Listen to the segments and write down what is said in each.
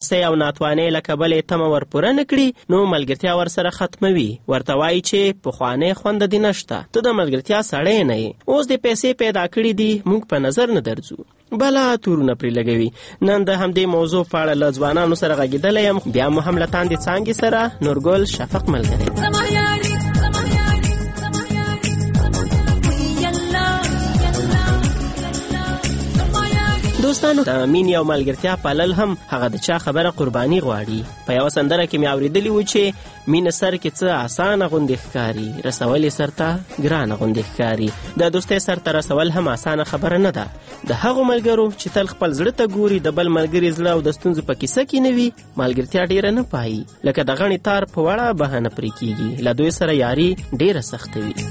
ناراضۍ او ناتوانۍ له کبله یې تمه ورپوره نه کړي نو ملګرتیا ورسره ختموي، ورته وایي چې پخوانی خوند دې نشته، ته د ملګرتیا سړی نه یې، اوس دې پیسې پیدا کړي دي، موږ په نظر نه درځو. بلا تورونه پرې لګوي. نن د همدې موضوع په اړه له ځوانانو سره غږېدلی یم، بیا مو هم له تاندې څانګې سره نورګل شفق ملګری. دوستانو، د مینې او ملګرتیا پالل هم هغه د چا خبره قرباني غواړي. په یوه سندره کې مې اورېدلي و چې مینه سر کې څه اسانه غوندې ښکاري، رسول یې سر ته ګرانه غوندې ښکاري. د دوستۍ سر ته رسول هم اسانه خبره نه ده. د هغو ملګرو چې تل خپل زړه ته ګوري، د بل ملګري زړه او د ستونزو په کیسه کې نه وي، ملګرتیا ډیره نه پایي. لکه د غڼې تار په وړه بهانه پرې کیږي، له دوی سره یاري ډیره سخته وي.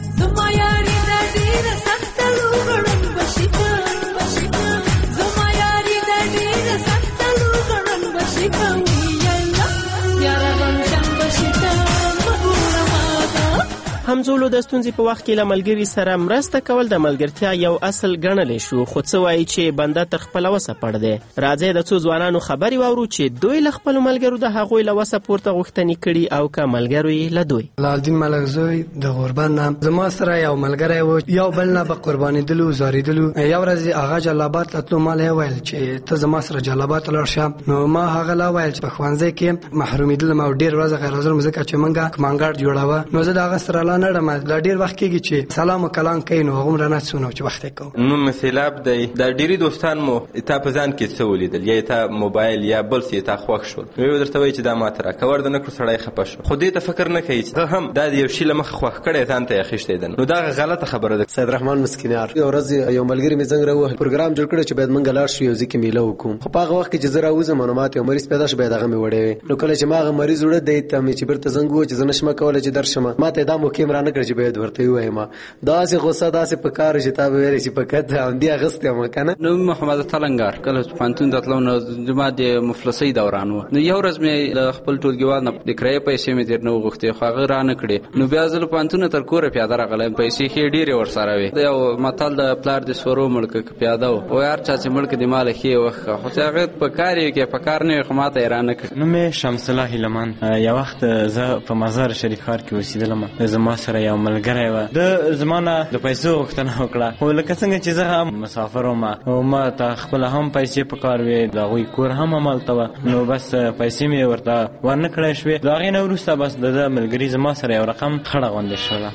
همزولو د ستونزې په وخت کې له ملګري سره مرسته کول د ملګرتیا یو اصل ګڼلی شو، خو څه وایي چې بنده تر خپله وسه پړ دی. راځئ د څو ځوانانو خبرې واورو چې دوی له خپلو ملګرو د هغوی له وسه پورته غوښتنې کړي او که ملګرو یې له دوی. لالدین ملکزوی د غوربند نه، زما سره یو ملګری و، یو بل نه به قربانېدلو زارېدلو. یو ورځ هغه جلابات ته تلو، ما له ویل چې ته زما سره جلابات ته لاړ شه. نو ما هغه له ویل چې په ښوونځي کې محرومېدلم او ډېر ورځې غیر حاضر ځکه چې موږ کمانګاډ جوړاوه. نو زه د هغه سره لا نه ډم، لا ډېر وخت کېږي چې سلام و کلام کوي، نو هغومره نه څو نو چې وخت یې کوو. نوم مې سیلاب دی. دا ډېرې دوستان مو تا په ځان کې څه ولیدل، یا تا موبایل یا بل څه تا خوښ شول، نو یو درته وایي چې دا ماته راکړه، ورته نه کړو سړی خفه شو، خو دې ته فکر نه کوي چې ته هم دا د یو شي له مخه خوښ کړی ځان ته یې اخیستی ده، نو دا غلطه خبره ده. سید رحمان مسکینیار، یو ورځ یو ملګري مې زنګ راووهه، پروګرام جوړ کړی چې باید موږ لاړ شو یو ځای کې میله وکړو. خو په هغه وخت کې چې زه راوځم نو ماته یو مریض پیدا شو، باید هغه مې وړی وی. نو کله چې ما هغه مریض وړه دی ته مې چې بیرته زنګ ووهه چې زه نشم کولی چې درشم، ماته دا موقع هم رانه کړه چې باید ورته ووایم. داسې غصه داسې په کار چې تا به ویلې چې په کته همدې اغوستی یم که نه. نوم محمد تلنګار. کله چې پوهنتون ته تلم نو زما د مفلسۍ دوران و، نو یو ورځ مې له خپل ټولګیوال نه د کرایې پیسې مې ترې نه وغوښتې، خو هغه رانه کړې. نو بیا زه له پوهنتونه تر کوره پیاده راغلی، پیسې ښې ډېرې ورسره وې. یو متل د پلار د سورو مړ که پیاده و، وایي هر چا چې مړ که د ماله ښې وخت ښه، خو چې هغه په کار یې کې په کار نه وي، خو ما ته یې رانه کړې. نوم یې شمس الله هیلمان. یو وخت زه په مزار شریف ښار کې اوسېدلم، زما سره یو ملګری و، د زما نه د پیسو غوښتنه وکړه، خو لکه څنګه چې زه هم مسافر وم او ما ته خپله هم پیسې په کار وې، د هغوی کور هم همالته وه، نو بس پیسې مې ورته ورنه کړی شوې. د هغې نه وروسته بس د ده ملګري زما سره یو رقم خړه غوندې شوله.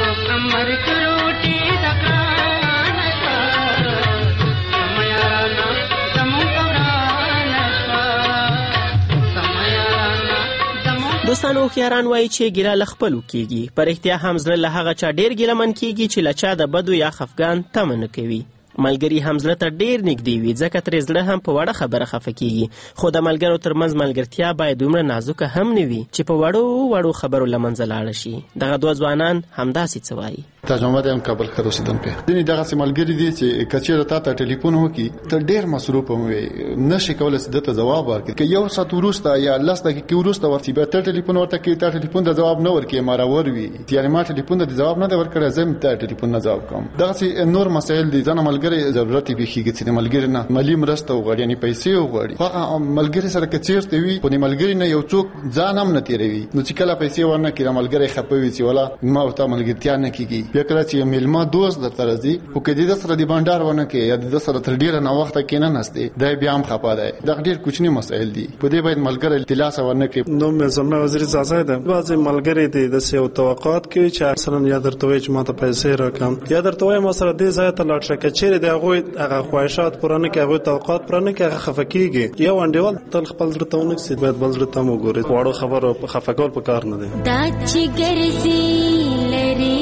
دوستانو، هوښیاران وایي چې ګیله له خپلو کېږي. په رښتیا هم زړه له هغه چا ډېر ګیلهمن کېږي چې له چا د بدو یا خفګان تمه نه کوي. ملګري هم زړه ته ډېر نږدې وي، ځکه ترې زړه هم په وړه خبره خفه کېږي. خو د ملګرو ترمنځ ملګرتیا باید دومره نازکه هم نه وي چې په وړو خبرو له منځه لاړه شي. دغه دوه ځوانان همداسې څه وایي. تاج محمد یم، کابل ښار اوسېدونکی. ځینې دغسې ملګري دي چې که چېرته تا ته ټلیفون وکړي ته ډېر مصروف هم وې، نشي کولی چې ده ته ځواب ورکړي. که یو ساعت وروسته یا 10 دقیقې وروسته ورسي، بیا ته ټلیفون ورته کوي، تا ټلیفون ته ځواب نه ورکړي، مراور وي، یعنې ما ټلیفون ته ځواب نه دی ورکړی، زه هم ته ټلیفون نه ځواب کوم. دغسې نور مسایل دي. ځانه ملګری ضرورت یې پېښېږي چې د ملګري نه مالي مرسته وغواړي، یعنې پیسې وغواړي. هغه ملګري سره که چېرته وي، خو د ملګري نه یو څوک ځان هم نه تېروي، نو چې کله پیسې ورنه کړي ملګری خفه وي چې ولا ما ورته ملګرتیا نه کېږي. بیا کله چې مېلمه دوست درته راځي، خو که د ده سره د بانډار ونه کړې یا د ده سره تر ډېره ناوخته کېنناستې، دی بیا هم خفه دی. دغه ډېر کوچني مسایل دي، په دې باید ملګری دلاسه ورنه کړي. نوم مې زلمه وزیر زازی ده. بعضې ملګري دي داسې یو توقعات کوي چې مثلا یا درته وایي چې ما ته پیسې راکړم، یا درته وایي ما سره دې ځای ته لاړ شه، که چېرې د هغوی هغه خواهشات پوره نه کړي، هغوی توقعات پوره نه کړي، هغه خفه کېږي. یو انډیوال تل خپل زړه ته ونه کسي، باید بل زړه ته هم وګوري. وړو خبرو خفه کول په کار نه دی. دا چې ګرځي لري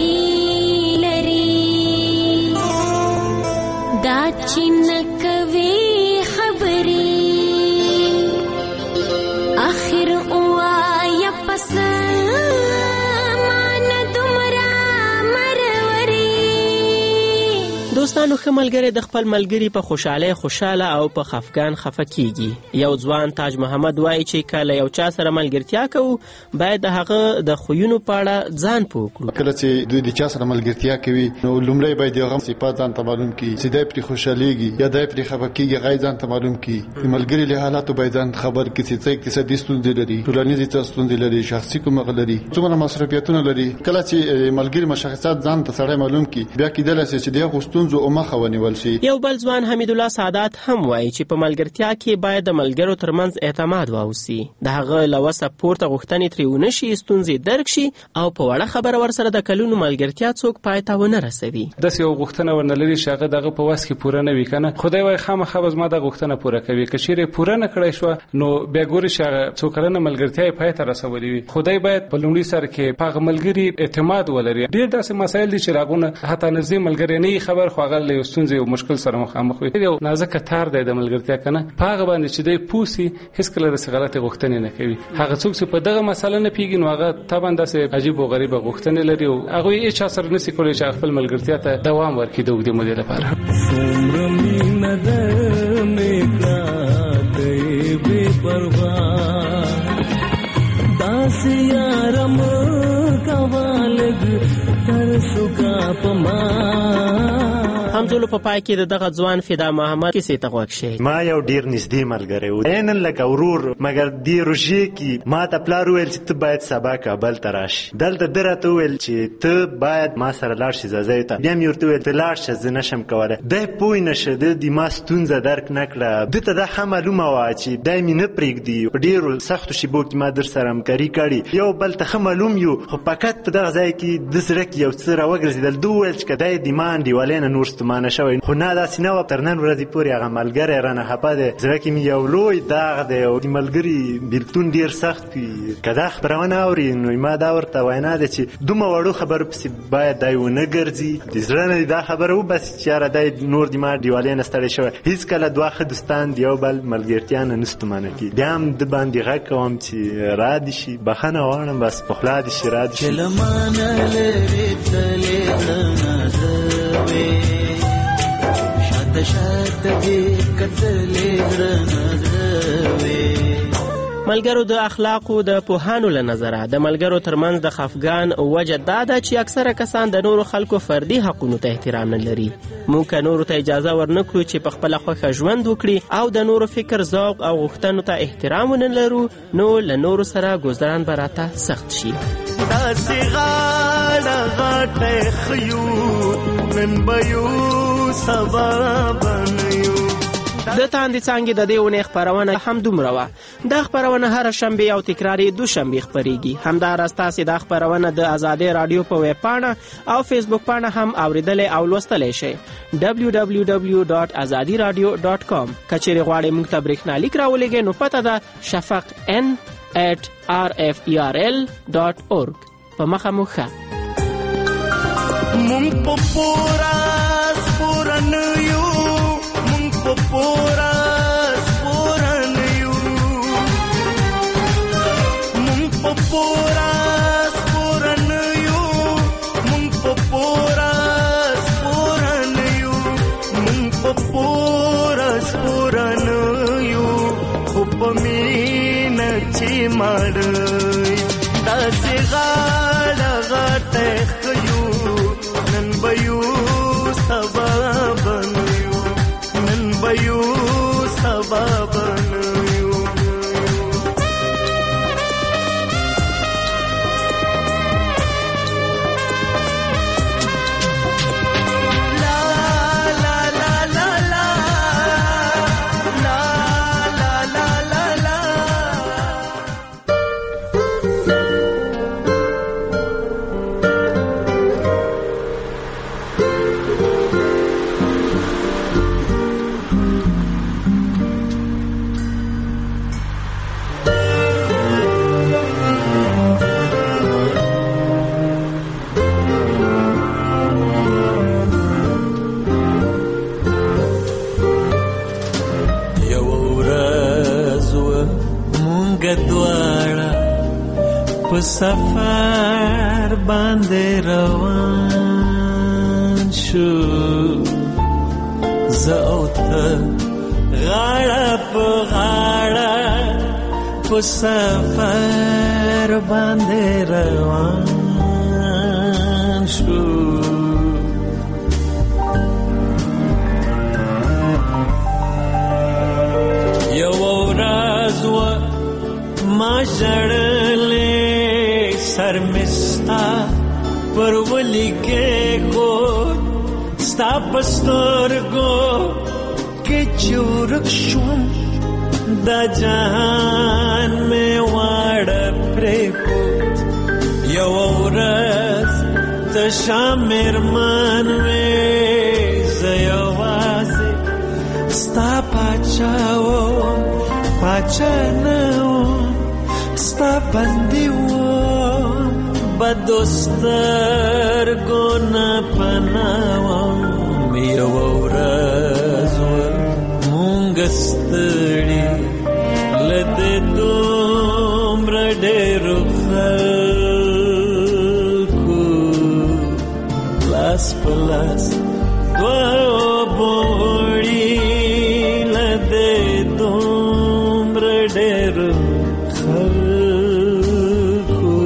دا چې نه کوي خبرې، آخر اوایا پس دوستانو، نو ښه ملګری د خپل ملګري په خوشحالۍ خوشحاله او په خفګان خفه کیږي. یو ځوان تاج محمد وایي چې کله یو چا سره ملګرتیا کوو باید د هغه د خویونو په اړه ځان پوه کړو. کله چې دوی د چا سره ملګرتیا کوي نو لومړی باید هغه صفات ځان ته معلوم کړي چې دی پرې خوشحالېږي یا دی پرې خفه کېږي، هغه ځان ته معلوم کړي. د ملګري له حالاتو باید ځان خبر کړي چې څه اقتصادي ستونزې لري، ټولنیزې ستونزې لري، شخصي کومه لري، څومره مصرفیتونه لري. کله چې ملګري مشخصات ځان ته سړی معلوم کړي بیا کېدلی شي چې دغه ستونزو او مخه ونیول شي. یو بل ځوان حمیدالله سعادت هم وایي چې په ملګرتیا کې باید د ملګرو ترمنځ اعتماد واوسي، د هغه له وسه پورته غوښتنې ترې ونه شي، ستونزې درک شي او په وړه خبره ورسره د کلونو ملګرتیا څوک پای ته ونه رسوي. داسې یو غوښتنه ورنه لري چې هغه دغه په وس کې پوره نه وي کنه، خدای وایي خامخا به زما د غوښتنه پوره کوي. که چیرې پوره نه کړی شوه نو بیا ګوري چې هغه څو کلنه ملګرتیا یې پای ته رسولې وي. خدای باید په لومړي سر کې په هغه ملګري اعتماد ولري. ډېر داسې مسایل دي چې راغونه حتی نږدې ملګری نه خبر خو هغه له ستونزې او مشکل سره مخامخ وي. یو نازک تار دی د ملګرتیا کنه، په هغه باندې چې دی پوسی هیڅ کله د غلطي غوښتنې نه کوي. هغه څوک چې په دغه مسله نه پیږي نو هغه طبعا داسې عجیب او غریب غوښتنې لري او هغه یې چا سره نسی کولی چې خپل ملګرتیا ته دوام ورکړي د اوږدې مودې لپاره. څومره مینه ده میکړه دی بې پروا داسې یارم کوالګ تر سوکا پما. همزولو په پای کې دغه ځوان فدا محمد کیسې ته غوږ شئ. ما یو ډیر نږدې ملګری و، عیناً لکه ورور، مګر دې روژې کې ما ته پلار وویل چې ته باید سبا کابل ته راشي. دلته ده راته وویل چې ته باید ما سره لاړ شي ځاځیو ته. بیا مې ورته وویل ته لاړ شه زه نشم کولی. دی پوه نه شه، ده د ما ستونزه درک نه کړه. ده ته دا ښه معلومه وه چې دی مې نه پرېږدي. په ډېرو سختو شیبو کې ما در سره همکاري کړې، یو بل ته ښه معلوم یو، خو فقط په دغه ځای کې د زړه کې یو څه راوګرځېدل. ده وویل چې که دی د ما انډیوالۍ نه نور ستومانه شوی، خو نه داسې نه وه. تر نن ورځې پورې هغه ملګری رانه خفه دی. زړه کې مې یو لوی داغ دی او د ملګري بېلتون ډېر سخت وي. که دا خپرونه اوري نو ما دا ورته وینا ده چې دومره وړو خبرو پسې باید دی ونه ګرځي، د زړه نه دا خبره وباسي چې یاره دی نور د ما انډیوالۍ نه ستړی شوی. هېڅکله دوه ښه دوستان د یو بل ملګرتیا نه نه ستومانه کېږي. بیا هم د باندې غږ کوم چې را دې شي، بښنه غواړم، بس په خوله دې شي را دې شي. ملګرو د اخلاقو د پوهانو له نظره د ملګرو ترمنځ د خفګان وجه دا ده چې اکثره کسان د نورو خلکو فردي حقونو ته احترام نه لري. موږ که نورو ته اجازه ورنکړو چې په خپله خوښه ژوند وکړي او د نورو فکر، ذوق او غوښتنو ته احترام ونه لرو نو له نورو سره ګذران به راته سخت شي. داسې غاړه غاټه خیو نن به یو سبا بنیو. د تاندې څانګې د دې اونۍ خپرونه هم دومره وه. دا خپرونه هره شنبې او تکراري دوشنبې خپریږي. همداراز تاسې دا خپرونه د ازادۍ راډیو په ویب پاڼه او فیسبوک پاڼه هم اوریدلی او لوستلی شئ. www.azadiradio.com. که چیرې غواړئ موږ ته برېښنالیک راولېږئ نو پته ده shafaq@rferl.org. په مخه مو ښه. مونږ په پورا سپورن یو، مونږ په پورا سپورن یو، مونږ په پورا سپورن یو، مونږ په پورا سپورن یو، مونږ په پورا سپورن یو، خو په مینه چې مړی داسې غاړه غاټه خیو نن به یو سبا بنیو، نن به یو سبا بنیو. په سفر باندې روان شو، زه او ته غاړه په غاړه په سفر باندې روان شو. یو ورځ ما ژړلې سر مې ستا پر ولي کېښود، ستا په سترګو کې چې ورک شوم دا جهان مې واړه پرېښود. یوه ورځ تشه مېرمن وې زه یوازې ستا پاچا وم، پاچا نه وم ستا بندي وم، بدو سترګو نه پناه وم. یوه ورځ مونږ ستړي له دې دومره ډېرو خلکو لاس په لاس دوه بوړي له دې دومره ډېرو خلکو.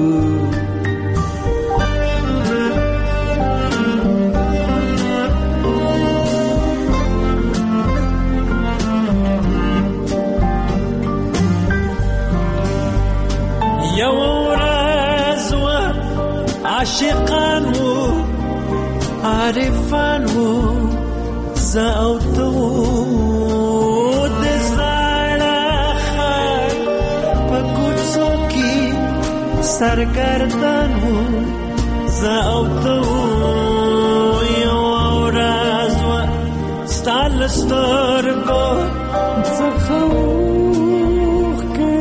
یو ورځ عاشقان وو عارفان وو زه او ته وو د زاړه ښار په کوڅو کې سرګردان وو زه او ته وو. یوه ورځ ستا له سترګو څخه اوښکې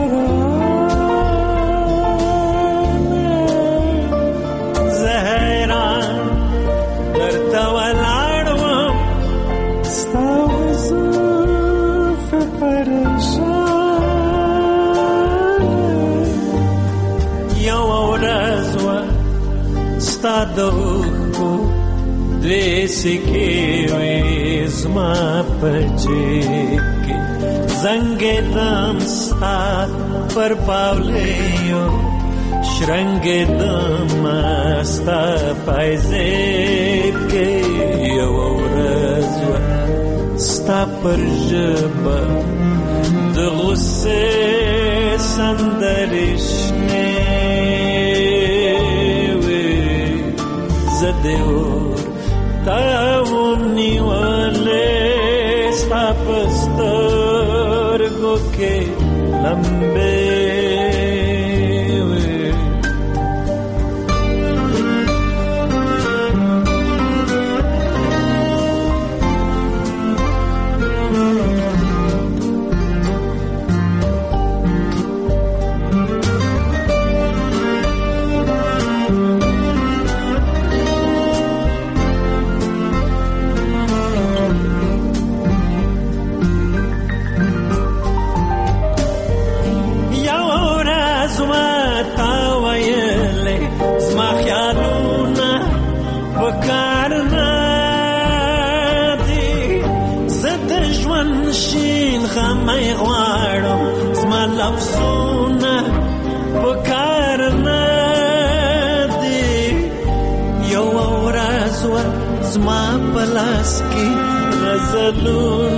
د اوښکو دوې سکې وې زما په جیب کې، زنګېدم ستا پر پاولیو شرنګېدم ستا پایزیب کې. یوه ورځ ستا پر ژبه د غصې سندرې شنې زه دې ورته ونیولې ستا په سترګو کې لمبې وې. غمې غواړم زما لفظونه په کار نه دي. یوه ورځ زما په لاس کې غزلونه